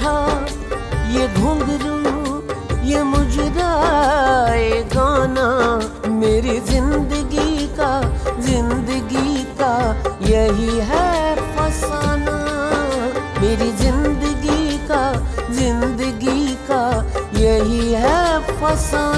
उठा ये घुंघरू, ये मुजराए गाना, मेरी जिंदगी का यही है फसाना। मेरी जिंदगी का यही है फसाना।